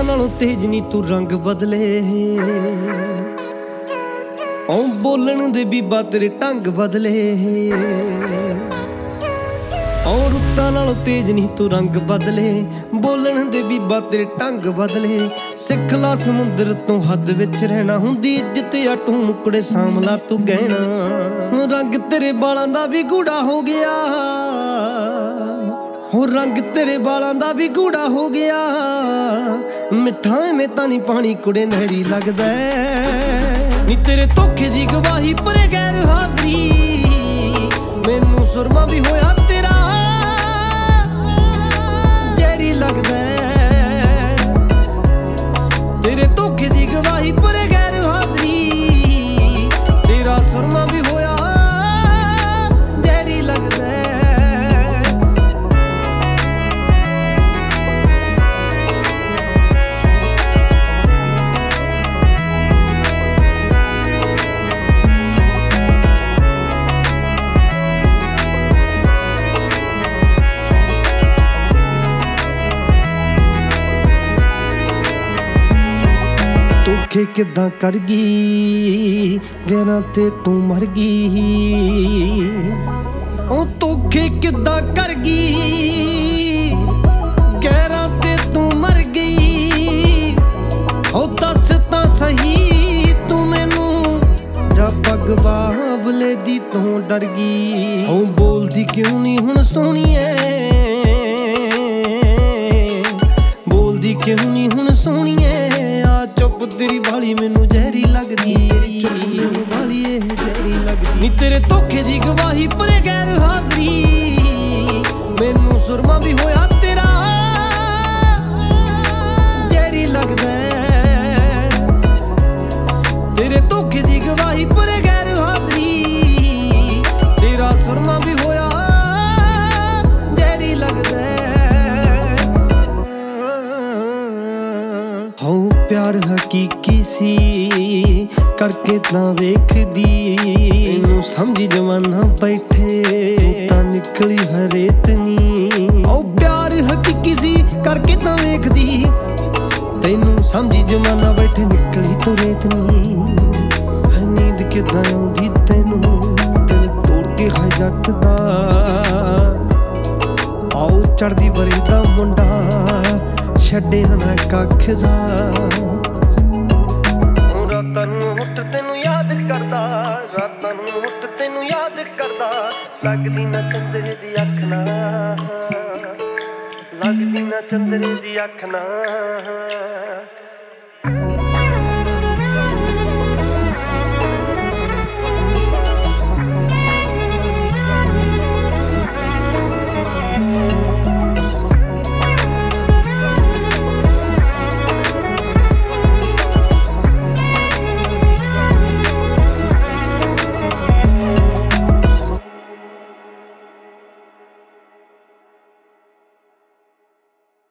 ਨਾਲੋਂ ਤੇਜ਼ ਨੀ ਤੂੰ ਰੰਗ ਬਦਲੇ ਓ ਬੋਲਣ ਦੇ ਬੀਬਾ ਤੇਰੇ ਢੰਗ ਬਦਲੇ ਓ ਰੁੱਤਾਂ ਨਾਲੋਂ ਤੇਜ਼ ਨੀ ਤੂੰ ਰੰਗ ਬਦਲੇ ਬੋਲਣ ਦੇ ਬੀਬਾ ਤੇਰੇ ਢੰਗ ਬਦਲੇ ਸਿੱਖ ਲਾ ਸਮੁੰਦਰ ਤੋਂ ਹੱਦ ਵਿੱਚ ਰਹਿਣਾ ਹੁੰਦੀ ਇੱਜ਼ਤ ਆ ਤੂੰ ਮੁਕੜੇ ਸਾਂਭਲਾ ਤੂੰ ਗਹਿਣਾ ਰੰਗ ਤੇਰੇ ਬਾਲਾਂ ਦਾ ਵੀ ਗੂੜਾ ਹੋ ਗਿਆ ਹੋ ਰੰਗ ਤੇਰੇ ਬਾਲਾਂ ਦਾ ਵੀ ਗੂੜਾ ਹੋ ਗਿਆ ਮਿੱਠਾ ਐਵੇਂ ਤਾਂ ਨਹੀਂ ਪਾਣੀ ਕੁੜੇ ਨਹਿਰੀ ਲੱਗਦਾ ਨੀ ਤੇਰੇ ਧੋਖੇ ਦੀ ਗਵਾਹੀ ਪਰੇ ਗੈਰ ਹਾਜ਼ਰੀ ਮੈਨੂੰ ਸੁਰਮਾ ਵੀ ਹੋਇਆ ਤੇਰਾ ਜ਼ਹਿਰੀ ਲੱਗਦਾ ਤੇਰੇ ਧੋਖੇ ਦੀ ਗਵਾਹੀ ਪਰੇ ਗੈਰ ਹਾਜ਼ਰੀ ਤੇਰਾ ਸੁਰਮਾ ਵੀ ਹੋਇਆ ਜ਼ਹਿਰੀ ਲੱਗਦਾ ਧੋਖੇ ਕਿੱਦਾਂ ਕਰ ਗਈ ਗਹਿਰਾਂ ਤੇ ਤੂੰ ਮਰ ਗਈ ਉਹ ਧੋਖੇ ਕਿੱਦਾਂ ਕਰ ਗਈ ਗਹਿਰਾਂ ਤੇ ਤੂੰ ਮਰ ਗਈ ਉਹ ਦੱਸ ਤਾਂ ਸਹੀ ਤੂੰ ਮੈਨੂੰ ਜਾਂ ਪੱਗ ਬਾਬਲੇ ਦੀ ਤੂੰ ਡਰ ਗਈ ਉਹ ਬੋਲਦੀ ਕਿਉਂ ਨਹੀਂ ਹੁਣ ਸੋਹਣੀਏ ਬੋਲਦੀ ਕਿਉਂ ਨਹੀਂ ਹੁਣ ਸੋਹਣੀਏ ਚੁੱਪ ਤੇਰੀ ਵਾਲੀ ਮੈਨੂੰ ਜ਼ਹਿਰੀ ਲੱਗਦੀ ਤੇਰੀ ਚੁੱਪ ਮੈਨੂੰ ਵਾਲੀ ਇਹ ਜ਼ਹਿਰੀ ਲੱਗਦੀ ਨੀ ਤੇਰੇ ਧੋਖੇ ਦੀ ਗਵਾਹੀ ਪਰੇ ਗੈਰ ਹਾਜ਼ਰੀ ਮੈਨੂੰ ਸੁਰਮਾ ਵੀ ਹੋਇਆ ਤੇਰਾ ਜ਼ਹਿਰੀ ਲੱਗਦਾ ਤੇਰੇ ਧੋਖੇ ਦੀ ਗਵਾਹੀ ਪਰੇ ਗੈਰ ਹਾਜ਼ਰੀ ਤੇਰਾ ਸੁਰਮਾ ਵੀ ਹੋਇਆ ਜ਼ਹਿਰੀ ਲੱਗਦਾ ਹੋ ਪਿਆਰ ਹਕੀਕੀ ਸੀ ਕਰਕੇ ਤਾਂ ਵੇਖਦੀ ਇਹਨੂੰ ਸਮਝੀ ਜਵਾਨਾ ਬੈਠੇ ਤੂੰ ਤਾਂ ਨਿਕਲੀ ਹਰੇਤ ਨੀ ਓ ਪਿਆਰ ਹਕੀਕੀ ਸੀ ਕਰਕੇ ਤਾਂ ਵੇਖਦੀ ਤੈਨੂੰ ਸਮਝੀ ਜਵਾਨਾ ਬੈਠੇ ਨਿਕਲੀ ਤੂੰ ਰੇਤ ਨੀ ਨੀਂਦ ਕਿੱਦਾਂ ਆਉਂਦੀ ਤੈਨੂੰ ਦਿਲ ਤੋੜ ਕੇ ਹੈ ਜੱਟ ਦਾ ਆਓ ਚੜਦੀ ਬਰੇ ਦਾ ਮੁੰਡਾ ਛੱਡੇ ਨਾ ਕੱਖ ਦਾ ਰਾਤਾਂ ਨੂੰ ਉੱਠ ਤੈਨੂੰ ਯਾਦ ਕਰਦਾ ਰਾਤਾਂ ਨੂੰ ਉੱਠ ਤੈਨੂੰ ਯਾਦ ਕਰਦਾ ਲੱਗਦੀ ਨਾ ਚੰਦਰੇ ਦੀ ਅੱਖ ਨਾ ਲੱਗਦੀ ਨਾ ਚੰਦਰੇ ਦੀ ਅੱਖ ਨਾ